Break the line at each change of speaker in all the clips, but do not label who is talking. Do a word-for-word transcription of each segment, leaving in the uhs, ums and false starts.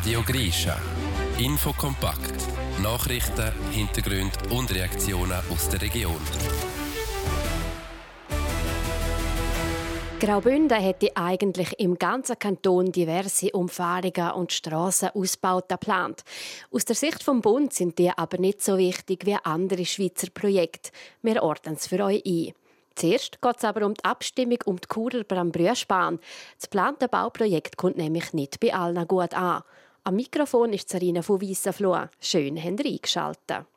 Radio Grischa. Infokompakt. Nachrichten, Hintergründe und Reaktionen aus der Region.
Graubünden hätte eigentlich im ganzen Kanton diverse Umfahrungen und Strassenausbauten geplant. Aus der Sicht vom Bund sind die aber nicht so wichtig wie andere Schweizer Projekte. Wir ordnen es für euch ein. Zuerst geht es aber um die Abstimmung um die Churer Brambrüschbahn. Das geplante Bauprojekt kommt nämlich nicht bei allen gut an. Am Mikrofon ist Sarina von Weissenfloh. Schön, habt ihr eingeschaltet.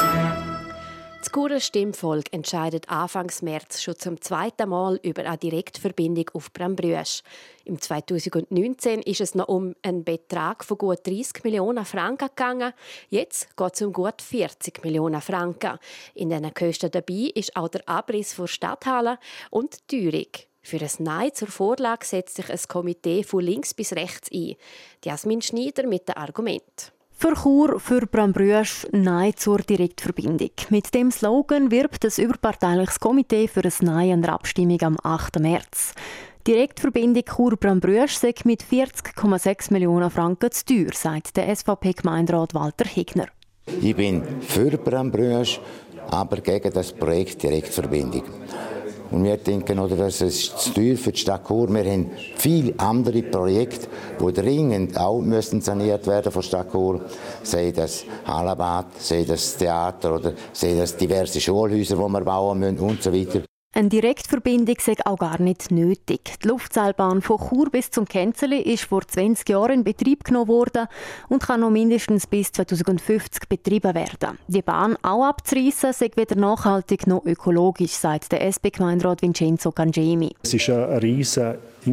Das Churer Stimmvolk entscheidet Anfang März schon zum zweiten Mal über eine Direktverbindung auf Brambrüsch. Im zweitausendneunzehn ist es noch um einen Betrag von gut dreissig Millionen Franken gegangen. Jetzt geht es um gut vierzig Millionen Franken. In diesen Kosten dabei ist auch der Abriss der Stadthalle und die Teuerung. Für ein Nein zur Vorlage setzt sich ein Komitee von links bis rechts ein. Jasmin Schneider mit dem Argument.
Für Chur, für Brambrüsch, Nein zur Direktverbindung. Mit dem Slogan wirbt das überparteiliches Komitee für ein Nein an der Abstimmung am achten März. Direktverbindung Chur-Brambrüsch sei mit vierzig Komma sechs Millionen Franken zu teuer, sagt der S V P-Gemeinderat Walter Hegner.
Ich bin für Brambrüsch, aber gegen das Projekt Direktverbindung. Und wir denken, oder, das ist zu teuer für die Stadt Chur. Wir haben viele andere Projekte, die dringend auch müssen saniert werden von Stadt Chur. Sei das Hallenbad, sei das Theater oder sei das diverse Schulhäuser, die wir bauen müssen und so weiter.
Eine Direktverbindung sei auch gar nicht nötig. Die Luftseilbahn von Chur bis zum Kenzeli ist vor zwanzig Jahren in Betrieb genommen worden und kann noch mindestens bis zweitausendfünfzig betrieben werden. Die Bahn auch abzureissen, sei weder nachhaltig noch ökologisch, sagt der S P-Gemeinderat Vincenzo Cangemi.
Es ist ein riesiges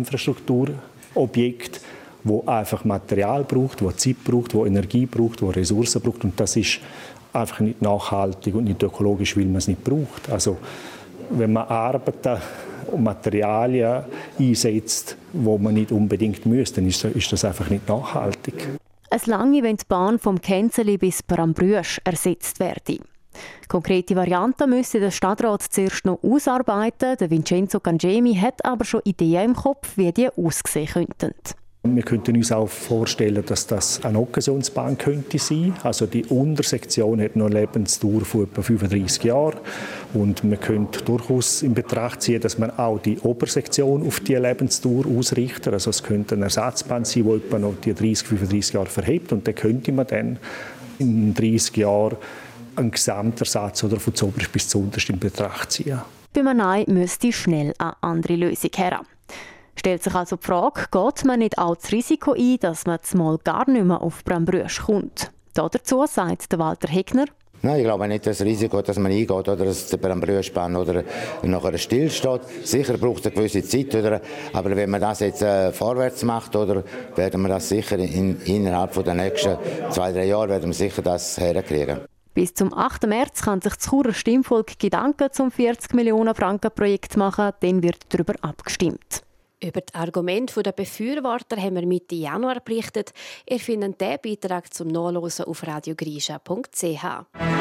Infrastrukturobjekt, das einfach Material braucht, das Zeit braucht, das Energie braucht, das Ressourcen braucht. Und das ist einfach nicht nachhaltig und nicht ökologisch, weil man es nicht braucht. Also, wenn man Arbeiten und Materialien einsetzt, die man nicht unbedingt müsste, dann ist das einfach nicht nachhaltig.
Es lange, wenn die Bahn vom Kenzeli bis Brambrüsch ersetzt werde. Konkrete Varianten müsse der Stadtrat zuerst noch ausarbeiten. Der Vincenzo Cangemi hat aber schon Ideen im Kopf, wie die aussehen könnten.
Wir könnten uns auch vorstellen, dass das eine Occasionsbahn könnte sein. Also die Untersektion hat noch eine Lebensdauer von etwa fünfunddreissig Jahren. Und man könnte durchaus in Betracht ziehen, dass man auch die Obersektion auf diese Lebensdauer ausrichtet. Also es könnte eine Ersatzbahn sein, die etwa noch die dreißig, fünfunddreissig Jahre verhebt. Und dann könnte man dann in dreißig Jahren einen Gesamtersatz oder von zuoberst bis zuunterst in Betracht ziehen.
Bei einem Nein müsste schnell eine andere Lösung her. Stellt sich also die Frage, geht man nicht auch das Risiko ein, dass man zumal gar nicht mehr auf Brambrüsch kommt? Dazu sagt der Walter Hegner.
Nein, ich glaube nicht, dass das Risiko, dass man eingeht oder dass der Brambrüschbahn oder nachher stillsteht. Sicher braucht es eine gewisse Zeit, oder? Aber wenn man das jetzt äh, vorwärts macht, oder, werden wir das sicher in, innerhalb der nächsten zwei, drei Jahre werden wir sicher das herkriegen.
Bis zum achten März kann sich das Churer Stimmvolk Gedanken zum vierzig Millionen Franken Projekt machen, dann wird darüber abgestimmt.
Über das Argument der Befürworter haben wir Mitte Januar berichtet. Ihr findet diesen Beitrag zum Nachlesen auf radiogrischa punkt c h.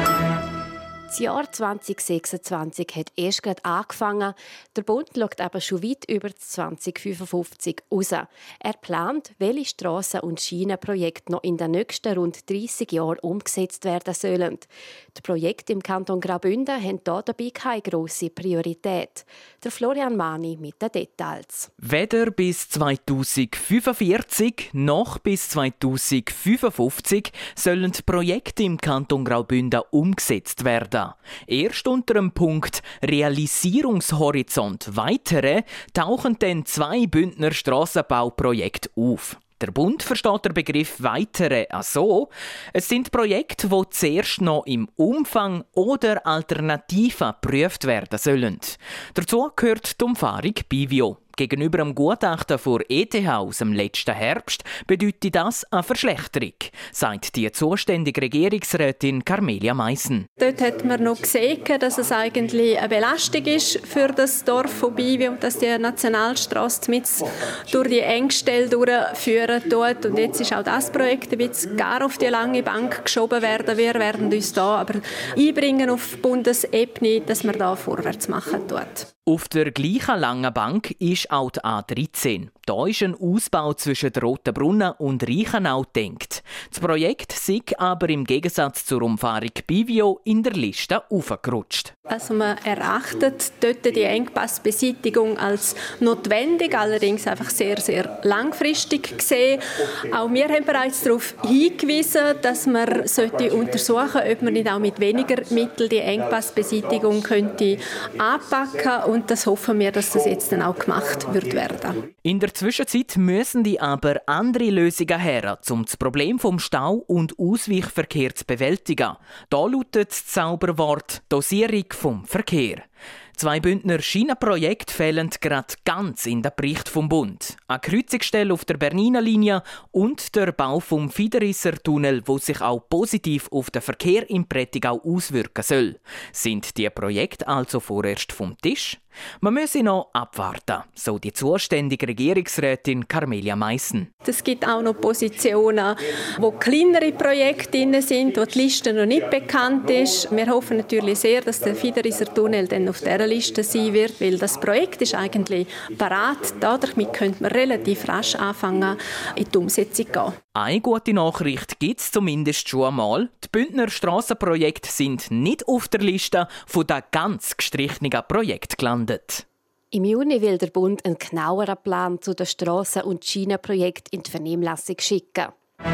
Das Jahr zwanzig sechsundzwanzig hat erst gerade angefangen. Der Bund schaut aber schon weit über das zwanzig fünfundfünfzig raus. Er plant, welche Strassen- und Schienenprojekte noch in den nächsten rund dreissig Jahren umgesetzt werden sollen. Die Projekte im Kanton Graubünden haben hier dabei keine grosse Priorität. Der Florian Mani mit den Details.
Weder bis zweitausendfünfundvierzig noch bis zweitausendfünfundfünfzig sollen die Projekte im Kanton Graubünden umgesetzt werden. Erst unter dem Punkt Realisierungshorizont weitere tauchen dann zwei Bündner Strassenbauprojekte auf. Der Bund versteht den Begriff «weitere» so. Es sind Projekte, die zuerst noch im Umfang oder Alternativen geprüft werden sollen. Dazu gehört die Umfahrung Bivio. Gegenüber dem Gutachten von E T H aus dem letzten Herbst bedeutet das eine Verschlechterung, sagt die zuständige Regierungsrätin Carmelia Meissen.
Dort hat man noch gesehen, dass es eigentlich eine Belastung ist für das Dorf von Bivio, dass die Nationalstrasse mit durch die Engstelle durchführen tut. Und jetzt ist auch das Projekt ein bisschen gar auf die lange Bank geschoben werden. Wir werden uns da aber einbringen auf Bundesebene, dass man da vorwärts machen tut.
Auf der gleichen langen Bank ist auch die A dreizehn. Da ist ein Ausbau zwischen Rotenbrunnen und Reichenau gedacht. Das Projekt sei aber im Gegensatz zur Umfahrung Bivio in der Liste aufgerutscht.
Also man erachtet dort die Engpassbeseitigung als notwendig, allerdings einfach sehr, sehr langfristig gesehen. Auch wir haben bereits darauf hingewiesen, dass man sollte untersuchen, ob man nicht auch mit weniger Mitteln die Engpassbeseitigung könnte anpacken, und das hoffen wir, dass das jetzt dann auch gemacht wird werden.
In der Zwischenzeit müssen die aber andere Lösungen her, um das Problem vom Stau und Ausweichverkehr zu bewältigen. Da lautet das Zauberwort Dosierung vom Verkehr. Zwei Bündner Schienenprojekte fehlen gerade ganz in den Bericht vom Bund. Eine Kreuzungsstelle auf der Berniner Linie und der Bau vom Fiderisser Tunnel, wo sich auch positiv auf den Verkehr im Prättigau auswirken soll. Sind die Projekte also vorerst vom Tisch? Man müsse noch abwarten, so die zuständige Regierungsrätin Carmelia Meissen.
Es gibt auch noch Positionen, wo kleinere Projekte drin sind, wo die Liste noch nicht bekannt ist. Wir hoffen natürlich sehr, dass der Fiderisser Tunnel dann auf dieser Liste sein wird, weil das Projekt ist eigentlich parat. Damit könnte man relativ rasch anfangen, in die Umsetzung zu gehen.
Eine gute Nachricht gibt es zumindest schon einmal. Die Bündner Strassenprojekte sind nicht auf der Liste von den ganz gestrichenen Projekten gelandet.
Im Juni will der Bund einen genaueren Plan zu den Strassen- und Schienenprojekten in die Vernehmlassung schicken.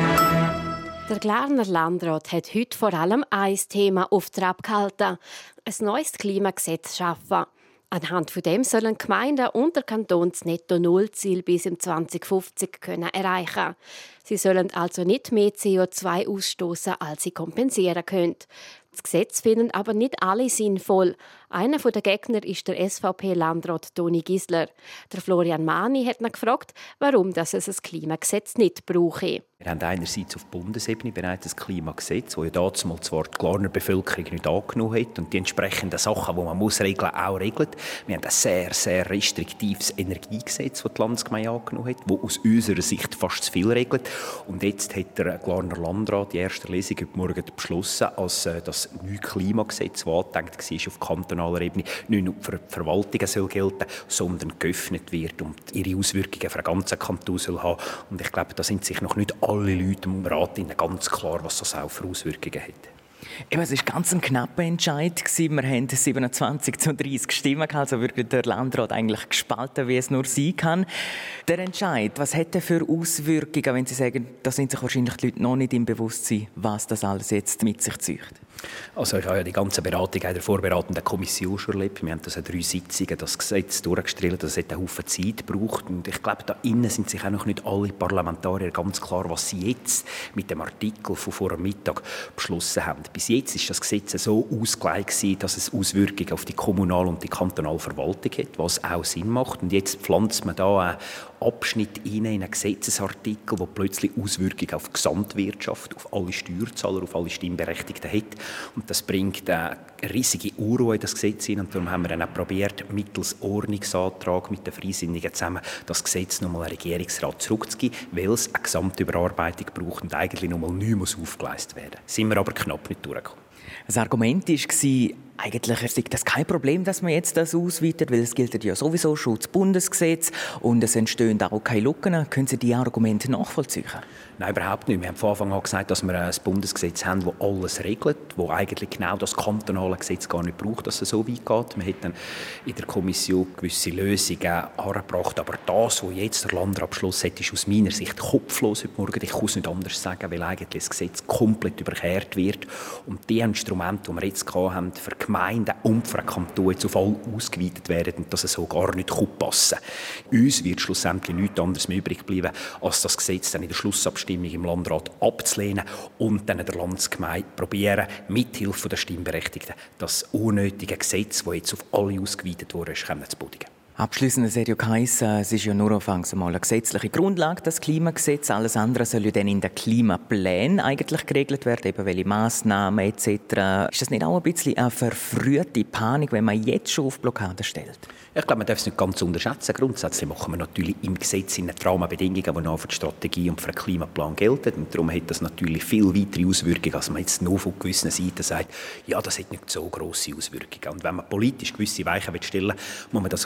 Der Glarner Landrat hat heute vor allem ein Thema auf Trab gehalten: ein neues Klimagesetz schaffen. Anhand von dem sollen Gemeinden und der Kanton das Netto-Null-Ziel bis im zwanzig fünfzig können erreichen. Sie sollen also nicht mehr C O zwei ausstoßen, als sie kompensieren können. Das Gesetz finden aber nicht alle sinnvoll. Einer der Gegner ist der S V P-Landrat Toni Gisler. Der Florian Mani hat ihn gefragt, warum es ein Klimagesetz nicht brauche.
Wir haben einerseits auf Bundesebene bereits ein Klimagesetz, das ja damals zwar die Glarner Bevölkerung nicht angenommen hat und die entsprechenden Sachen, die man muss regeln, auch regelt. Wir haben ein sehr, sehr restriktives Energiegesetz, das die Landesgemeinde angenommen hat, das aus unserer Sicht fast zu viel regelt. Und jetzt hat der Glarner Landrat die erste Lesung heute Morgen beschlossen, als das neue Klimagesetz, das angedenkt war auf kantonaler Ebene, nicht nur für die Verwaltungen soll gelten, sondern geöffnet wird und ihre Auswirkungen für den ganzen Kanton soll haben. Und ich glaube, da sind sich noch nicht alle Leute im Rat ganz klar, was das auch für Auswirkungen hat.
Eben, es war ganz ein knapper Entscheid. Wir haben siebenundzwanzig zu dreißig Stimmen, also wirklich der Landrat eigentlich gespalten, wie es nur sein kann. Der Entscheid, was hat er für Auswirkungen, wenn Sie sagen, da sind sich wahrscheinlich die Leute noch nicht im Bewusstsein, was das alles jetzt mit sich zieht?
Also ich habe ja die ganze Beratung in der vorbereitenden Kommission schon erlebt. Wir haben das in drei Sitzungen das Gesetz durchgestellt, das hat einen Haufen Zeit gebraucht. Und ich glaube, da innen sind sich auch noch nicht alle Parlamentarier ganz klar, was sie jetzt mit dem Artikel von vor dem Mittag beschlossen haben. Bis jetzt ist das Gesetz so ausgelegt, dass es Auswirkungen auf die kommunale und die kantonale Verwaltung hat, was auch Sinn macht. Und jetzt pflanzt man da einen Abschnitt in einen Gesetzesartikel, der plötzlich Auswirkungen auf die Gesamtwirtschaft, auf alle Steuerzahler, auf alle Stimmberechtigten hat. Und das bringt eine riesige Unruhe in das Gesetz hin. Und darum haben wir dann auch probiert, mittels Ordnungsantrag mit den Freisinnigen zusammen das Gesetz nochmal an den Regierungsrat zurückzugeben, weil es eine Gesamtüberarbeitung braucht und eigentlich nochmal neu muss aufgeleistet werden. Sind wir aber knapp nicht durchgekommen.
Das Argument war, eigentlich ist das kein Problem, dass man jetzt das ausweitet, weil es gilt ja sowieso schon das Bundesgesetz und es entstehen auch keine Lücken. Können Sie diese Argumente nachvollziehen?
Nein, überhaupt nicht. Wir haben von Anfang an gesagt, dass wir ein Bundesgesetz haben, das alles regelt, das eigentlich genau das kantonale Gesetz gar nicht braucht, dass es so weit geht. Wir hätten in der Kommission gewisse Lösungen angebracht, aber das, was jetzt der Landrat beschlossen hat, ist aus meiner Sicht kopflos heute Morgen. Ich kann es nicht anders sagen, weil eigentlich das Gesetz komplett überkehrt wird und die Instrumente, die wir jetzt haben, für Gemeinden und für den Kanton jetzt auf alle ausgeweitet werden und dass es so gar nicht passen kann. Uns wird schlussendlich nichts anderes mehr übrig bleiben, als das Gesetz dann in der Schlussabstimmung im Landrat abzulehnen und dann der Landesgemeinde probieren, mithilfe der Stimmberechtigten das unnötige Gesetz, das jetzt auf alle ausgeweitet wurde, zu bodigen.
Abschliessend, es hat ja geheißen, es ist ja nur anfangs einmal eine gesetzliche Grundlage, das Klimagesetz. Alles andere soll ja dann in den Klimaplänen eigentlich geregelt werden, eben welche Massnahmen et cetera. Ist das nicht auch ein bisschen eine verfrühte Panik, wenn man jetzt schon auf Blockade stellt?
Ich glaube, man darf es nicht ganz unterschätzen. Grundsätzlich machen wir natürlich im Gesetz in den Rahmenbedingungen, die noch für die Strategie und für den Klimaplan gelten. Und darum hat das natürlich viel weitere Auswirkungen, als man jetzt nur von gewissen Seiten sagt, ja, das hat nicht so grosse Auswirkungen. Und wenn man politisch gewisse Weichen stellen will, muss man das auf gesetzlicher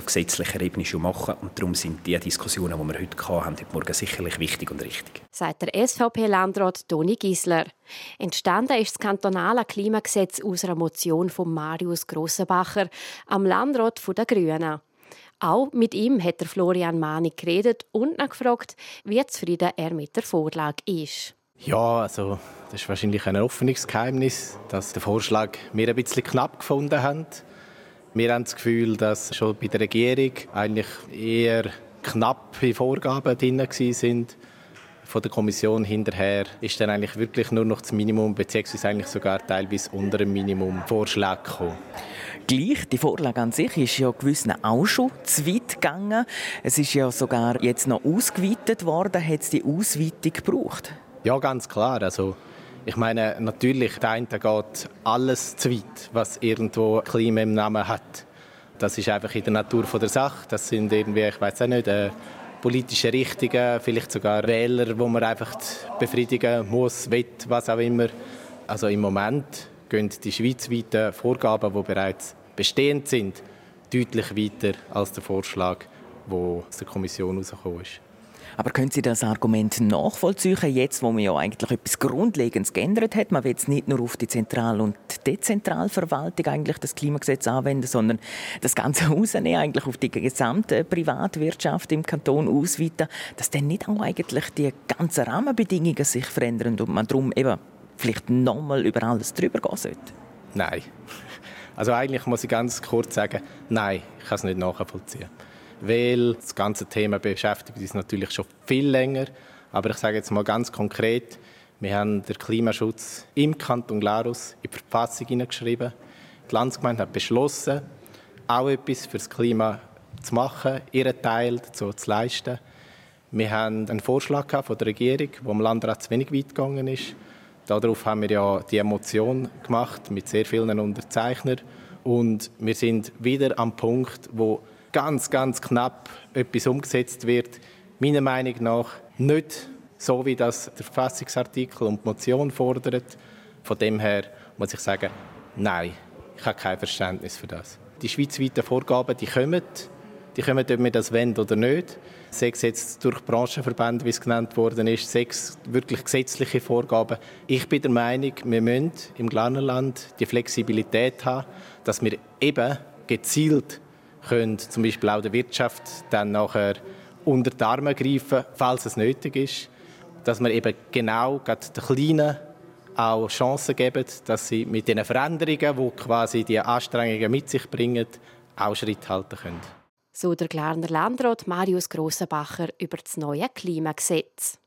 gesetzlicher Ebene schon machen. Und darum sind die Diskussionen, die wir heute hatten, heute Morgen sicherlich wichtig und richtig.
Sagt der S V P-Landrat Toni Gisler. Entstanden ist das kantonale Klimagesetz aus einer Motion von Marius Grossenbacher, am Landrat der Grünen. Auch mit ihm hat der Florian Mani geredet und gefragt, wie zufrieden er mit der Vorlage ist.
Ja, also das ist wahrscheinlich ein offenes Geheimnis, dass der Vorschlag wir ein bisschen knapp gefunden haben. Wir haben das Gefühl, dass schon bei der Regierung eigentlich eher knappe Vorgaben drin waren. Von der Kommission hinterher ist dann eigentlich wirklich nur noch das Minimum, beziehungsweise eigentlich sogar teilweise unter dem Minimum Vorschläge gekommen.
Gleich, die Vorlage an sich ist ja gewissen auch schon zu weit gegangen. Es ist ja sogar jetzt noch ausgeweitet worden. Hat es die Ausweitung gebraucht?
Ja, ganz klar. Also, ich meine, natürlich, der eine geht alles zu weit, was irgendwo Klima im Namen hat. Das ist einfach in der Natur der Sache. Das sind irgendwie, ich weiß auch nicht, äh, politische Richtungen, vielleicht sogar Wähler, die man einfach befriedigen muss, will, was auch immer. Also im Moment gehen die schweizweiten Vorgaben, die bereits bestehend sind, deutlich weiter als der Vorschlag, der aus der Kommission herausgekommen ist.
Aber können Sie das Argument nachvollziehen, jetzt, wo man ja eigentlich etwas Grundlegendes geändert hat? Man will jetzt nicht nur auf die Zentral- und Dezentralverwaltung eigentlich das Klimagesetz anwenden, sondern das Ganze rausnehmen, eigentlich auf die gesamte Privatwirtschaft im Kanton ausweiten, dass dann nicht auch eigentlich die ganzen Rahmenbedingungen sich verändern und man darum eben vielleicht nochmal über alles drüber gehen sollte?
Nein. Also eigentlich muss ich ganz kurz sagen, nein, ich kann es nicht nachvollziehen. Weil das ganze Thema beschäftigt uns natürlich schon viel länger. Aber ich sage jetzt mal ganz konkret, wir haben den Klimaschutz im Kanton Glarus in die Verfassung hineingeschrieben. Die Landsgemeinde hat beschlossen, auch etwas für das Klima zu machen, ihren Teil dazu zu leisten. Wir haben einen Vorschlag von der Regierung, der im Landrat zu wenig weit gegangen ist. Darauf haben wir ja die Motion gemacht mit sehr vielen Unterzeichnern. Und wir sind wieder am Punkt, wo ganz, ganz knapp etwas umgesetzt wird. Meiner Meinung nach nicht so, wie das der Verfassungsartikel und die Motion fordert. Von dem her muss ich sagen, nein, ich habe kein Verständnis für das. Die schweizweiten Vorgaben, die kommen, die kommen, ob wir das wollen oder nicht. Sei es jetzt durch Branchenverbände, wie es genannt worden ist, sei es wirklich gesetzliche Vorgaben. Ich bin der Meinung, wir müssen im Glarnerland die Flexibilität haben, dass wir eben gezielt können zum Beispiel auch der Wirtschaft dann nachher unter die Arme greifen, falls es nötig ist. Dass wir eben genau den Kleinen auch Chancen geben, dass sie mit den Veränderungen, die quasi die Anstrengungen mit sich bringen, auch Schritt halten können.
So der Glarner Landrat Marius Grossenbacher über das neue Klimagesetz.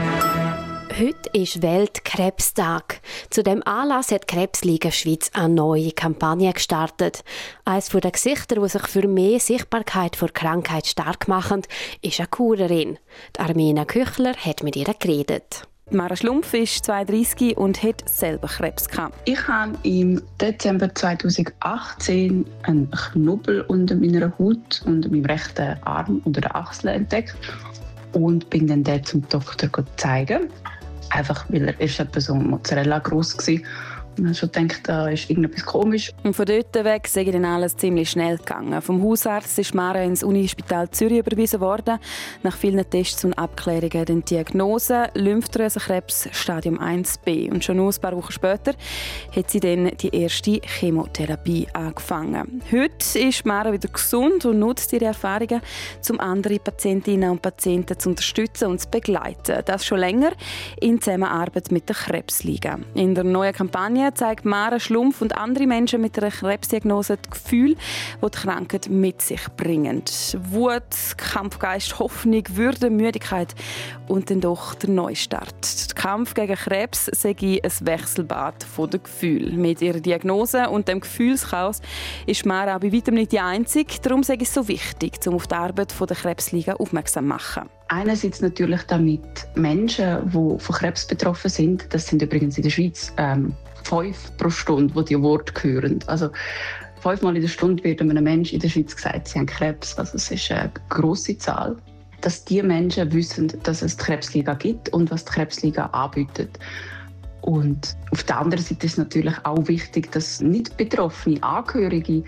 Heute ist Weltkrebstag. Zu dem Anlass hat die Krebsliga Schweiz eine neue Kampagne gestartet. Eines der Gesichter, die sich für mehr Sichtbarkeit vor Krankheit stark machen, ist eine Kurerin. Die Armina Küchler hat mit ihr geredet.
Mara Schlumpf ist zweiunddreissig und hat selber Krebs gehabt.
Ich habe im Dezember zweitausendachtzehn einen Knubbel unter meiner Haut, unter meinem rechten Arm, unter der Achsel entdeckt und bin dann dort zum Doktor zeigen. Einfach weil er ist etwa so Mozzarella gross war. Und ich habe schon gedacht, da ist irgendetwas komisch.
Und von dort weg sei dann alles ziemlich schnell gegangen. Vom Hausarzt ist Mara ins Unispital Zürich überwiesen worden. Nach vielen Tests und Abklärungen die Diagnose Lymphdrüsenkrebs Stadium eins B. Und schon nur ein paar Wochen später hat sie dann die erste Chemotherapie angefangen. Heute ist Mara wieder gesund und nutzt ihre Erfahrungen, um andere Patientinnen und Patienten zu unterstützen und zu begleiten. Das schon länger in Zusammenarbeit mit der Krebsliga. In der neuen Kampagne zeigt Mara Schlumpf und andere Menschen mit einer Krebsdiagnose das Gefühl, das die Krankheit mit sich bringen. Wut, Kampfgeist, Hoffnung, Würde, Müdigkeit und dann doch der Neustart. Der Kampf gegen Krebs sei ein Wechselbad der Gefühle. Mit ihrer Diagnose und dem Gefühlschaos ist Mara bei weitem nicht die Einzige. Darum sei es so wichtig, um auf die Arbeit der Krebsliga aufmerksam zu machen.
Einerseits natürlich damit Menschen, die von Krebs betroffen sind, das sind übrigens in der Schweiz ähm, fünf pro Stunde, die die Worte hören. Also fünfmal in der Stunde wird einem Menschen in der Schweiz gesagt, sie haben Krebs. Also es ist eine grosse Zahl. Dass die Menschen wissen, dass es die Krebsliga gibt und was die Krebsliga anbietet. Und auf der anderen Seite ist es natürlich auch wichtig, dass nicht betroffene Angehörige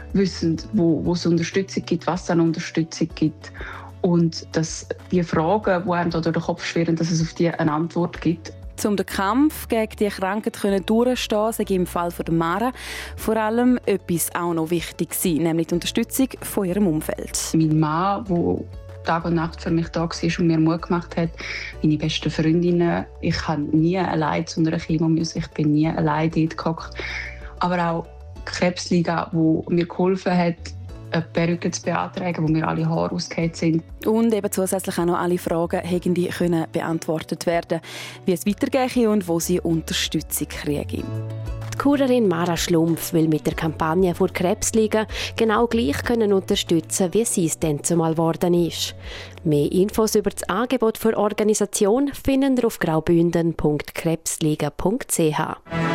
wissen, wo, wo es Unterstützung gibt, was es an Unterstützung gibt. Und dass die Fragen, die einem da durch den Kopf schwirren, dass es auf die eine Antwort gibt.
Um den Kampf gegen diese Krankheit durchzustehen, sei im Fall von Mara vor allem etwas auch noch wichtig gewesen, nämlich die Unterstützung von ihrem Umfeld.
Mein Mann, der Tag und Nacht für mich da war und mir Mut gemacht hat, meine besten Freundinnen. Ich habe nie allein zu einer Chemo müssen, ich bin nie allein dort gehockt. Aber auch die Krebsliga, die mir geholfen hat, eine Perücke zu beantragen, wo mir alle Haare ausgefallen sind.
Und eben zusätzlich auch noch alle Fragen hätten können beantwortet werden, wie es weitergeht und wo sie Unterstützung kriegen.
Die Kurerin Mara Schlumpf will mit der Kampagne vor Krebsliga genau gleich können unterstützen, wie sie es dann zumal geworden ist. Mehr Infos über das Angebot der Organisation finden Sie auf graubünden punkt krebsliga punkt c h.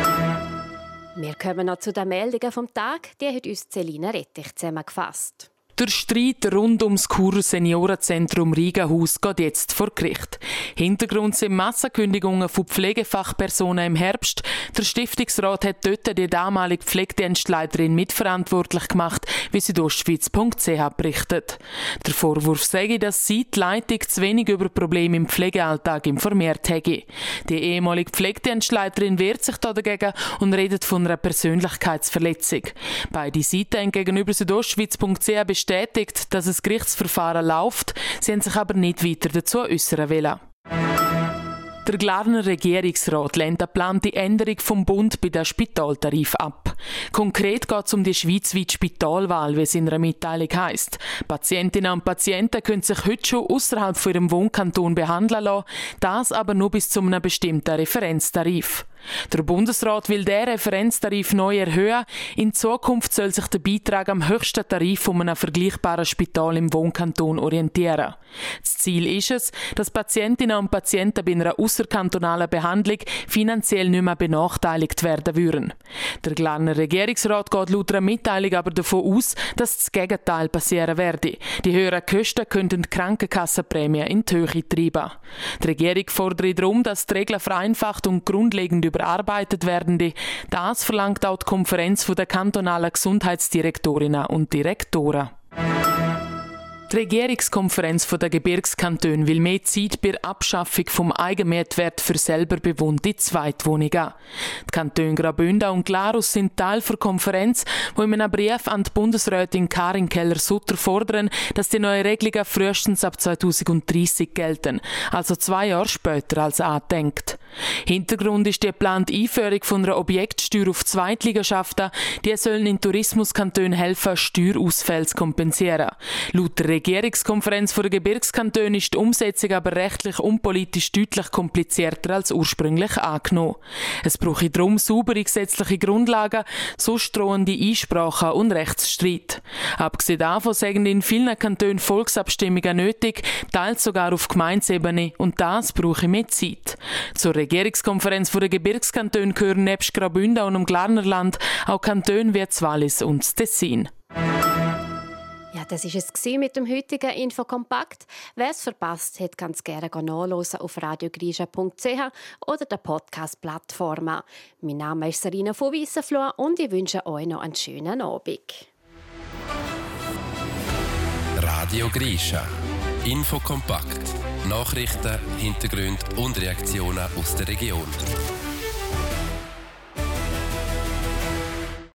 Wir kommen noch zu den Meldungen vom Tag. Die hat uns Selina Rettich zusammengefasst.
Der Streit rund ums Churer Seniorenzentrum Riegenhaus geht jetzt vor Gericht. Hintergrund sind Massenkündigungen von Pflegefachpersonen im Herbst. Der Stiftungsrat hat dort die damalige Pflegedienstleiterin mitverantwortlich gemacht, wie südostschweiz punkt c h berichtet. Der Vorwurf sage, dass sie die Leitung zu wenig über Probleme im Pflegealltag informiert hätte. Die ehemalige Pflegedienstleiterin wehrt sich dagegen und redet von einer Persönlichkeitsverletzung. Beide Seiten haben gegenüber südostschweiz punkt c h bestätigt, dass das Gerichtsverfahren läuft. Sie haben sich aber nicht weiter dazu äußern wollen. Der Glarner Regierungsrat lehnt eine geplante Änderung vom Bund bei den Spitaltarif ab. Konkret geht es um die schweizweite Spitalwahl, wie es in einer Mitteilung heisst. Patientinnen und Patienten können sich heute schon außerhalb von ihrem Wohnkanton behandeln lassen, das aber nur bis zu einem bestimmten Referenztarif. Der Bundesrat will den Referenztarif neu erhöhen. In Zukunft soll sich der Beitrag am höchsten Tarif von einem vergleichbaren Spital im Wohnkanton orientieren. Das Ziel ist es, dass Patientinnen und Patienten bei einer ausserkantonalen Behandlung finanziell nicht mehr benachteiligt werden würden. Der Glarner Regierungsrat geht laut einer Mitteilung aber davon aus, dass das Gegenteil passieren werde. Die höheren Kosten könnten die Krankenkassenprämie in die Höhe treiben. Die Regierung fordert darum, dass die Regeln vereinfacht und grundlegend überarbeitet werden. Das verlangt auch die Konferenz der kantonalen Gesundheitsdirektorinnen und Direktoren. Die Regierungskonferenz der Gebirgskantone will mehr Zeit bei der Abschaffung vom Eigenmietwert für selber bewohnte Zweitwohnungen. Die Kantone Graubünden und Glarus sind Teil der Konferenz, wo in einem Brief an die Bundesrätin Karin Keller-Sutter fordern, dass die neuen Regelungen frühestens ab zweitausenddreissig gelten, also zwei Jahre später als angedenkt. Hintergrund ist die geplante Einführung von einer Objektsteuer auf Zweitliegenschaften, die sollen in Tourismuskantonen helfen, Steuerausfälle zu kompensieren. Laut der Regierungskonferenz der Gebirgskantone ist die Umsetzung aber rechtlich und politisch deutlich komplizierter als ursprünglich angenommen. Es brauche darum saubere gesetzliche Grundlagen, sonst drohen die Einsprachen und Rechtsstreit. Abgesehen davon sagen in vielen Kantonen Volksabstimmungen nötig, teils sogar auf Gemeindeebene, und das brauche mehr Zeit. Zur Regierungskonferenz der Gebirgskantone gehören nebst Graubünden und dem Glarnerland auch Kantone wie das Wallis und das Tessin.
Ja, das war es mit dem heutigen Infokompakt. Wer es verpasst hat, kann es gerne nachhören auf radio grisha punkt c h oder der Podcast-Plattform. Mein Name ist Sarina von Weissenfloh und ich wünsche euch noch einen schönen Abend.
Radio Grisha. Infokompakt. Nachrichten, Hintergründe und Reaktionen aus der Region.